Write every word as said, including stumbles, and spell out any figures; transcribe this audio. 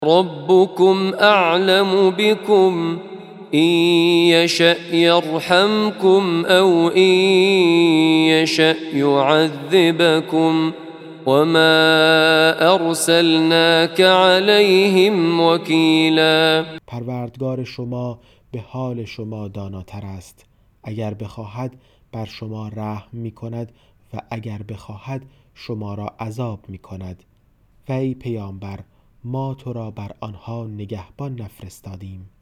ربكم اعلم بكم إن يشأ يرحمكم أو إن يشأ يعذبكم وما أرسلناك عليهم وکیلا. پروردگار شما به حال شما داناتر است. اگر بخواهد بر شما رحم می کند و اگر بخواهد شما را عذاب می کند. و ای پیامبر، ما تو را بر آنها نگهبان نفرستادیم.